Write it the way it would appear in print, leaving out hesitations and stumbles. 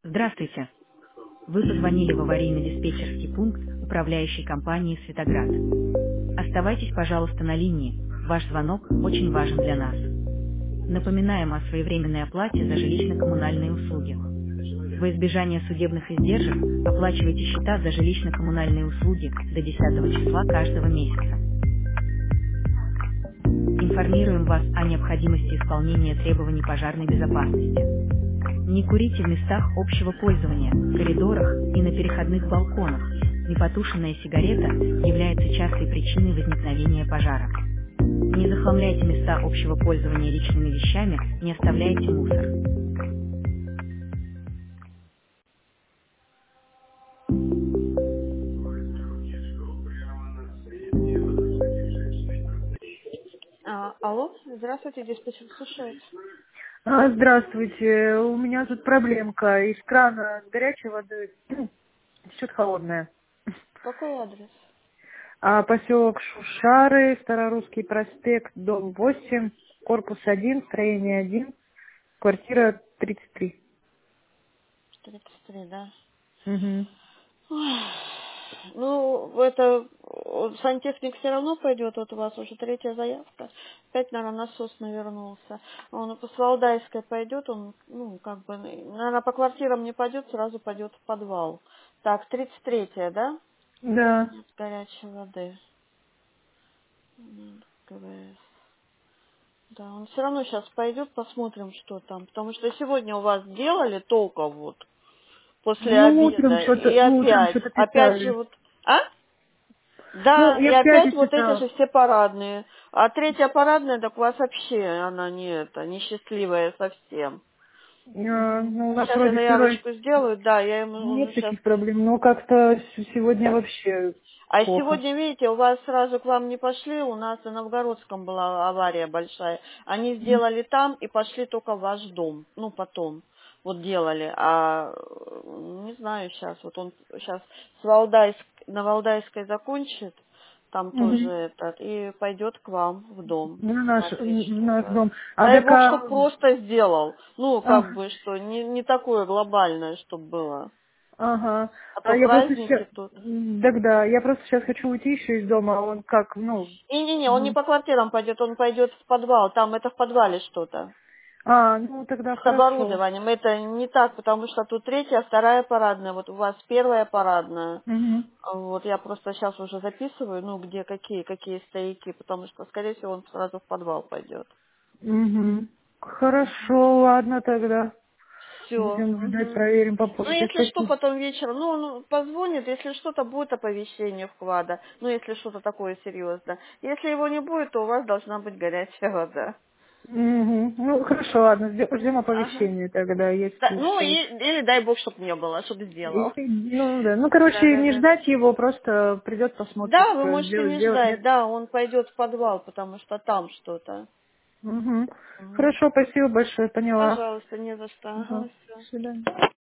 Здравствуйте. Вы позвонили в аварийно-диспетчерский пункт управляющей компании «Светоград». Оставайтесь, пожалуйста, на линии. Ваш звонок очень важен для нас. Напоминаем о своевременной оплате за жилищно-коммунальные услуги. Во избежание судебных издержек оплачивайте счета за жилищно-коммунальные услуги до 10 числа каждого месяца. Информируем вас о необходимости исполнения требований пожарной безопасности. Не курите в местах общего пользования, в коридорах и на переходных балконах. Непотушенная сигарета является частой причиной возникновения пожара. Не захламляйте места общего пользования личными вещами, не оставляйте мусор. Алло, здравствуйте, диспетчер слушает. Здравствуйте. У меня тут проблемка. Из крана горячей воды течет холодная. Какой адрес? Поселок Шушары, Старорусский проспект, дом 8, корпус 1, строение 1, квартира 33. 33, да. Угу. Ой, ну, это сантехник все равно пойдет, вот у вас уже третья заявка. Опять, наверное, насос навернулся. Он по Свалдайской пойдет, он, ну, как бы, наверное, по квартирам не пойдет, сразу пойдет в подвал. Так, 33-я, да? Да. Нет горячей воды. ГВС. Да, он все равно сейчас пойдет, посмотрим, что там. Потому что сегодня у вас делали только вот после Ну, утром обеда. И что-то, ну, утром опять. что-то Опять же писали. вот... А? Ну, Да, и я в опять пятницу вот эти читала. же все парадные. А третья парадная, так у вас вообще она несчастливая совсем. Ну, у нас Сейчас я вроде второй заявочку сделаю, да, я ему он нет сейчас. таких проблем, но как-то сегодня вообще А плохо. сегодня, видите, у вас сразу к вам не пошли, у нас в Новгородском была авария большая. Они сделали там и пошли только в ваш дом. Ну, потом. Вот делали. Не знаю сейчас, вот он сейчас на Валдайской закончит, там тоже Мгм. этот, и пойдет к вам в дом На наш, смотреть, что у наш вас. дом. Дай бог, чтоб ДК. просто сделал. Ну, А, как бы, что не такое глобальное, чтобы было. ага. А то А я просто сейчас. праздники тут. Да, я просто сейчас хочу уйти еще из дома. А он как, ну. Не-не-не, он не Мгм. по квартирам пойдет, он пойдет в подвал. Там это в подвале что-то. Ну тогда С хорошо. оборудованием. Это не так, потому что тут третья, вторая парадная. Вот у вас первая парадная. Угу. Вот я просто сейчас уже записываю, ну, где какие стояки, потому что, скорее всего, он сразу в подвал пойдет. Угу. Хорошо, ладно тогда. Все. Будем ждать, проверим Ну, попозже. если что, Спасибо. потом вечером, ну, он позвонит, если что-то будет оповещение вклада, ну, если что-то такое серьезное. Если его не будет, то у вас должна быть горячая вода. Угу. Ну хорошо, ладно, ждем Ага. оповещения тогда, Да, если ну, что. или дай бог, чтобы не было, чтобы сделал. Ну да. Ну, Да, короче, да, не да. ждать его, просто придет, посмотрит, Да, вы можете не сделать, ждать, нет. да, он пойдет в подвал, потому что там что-то. Угу. Мгм. Хорошо, спасибо большое, поняла. Пожалуйста, не за что. Ага. Ага, До всё. свидания.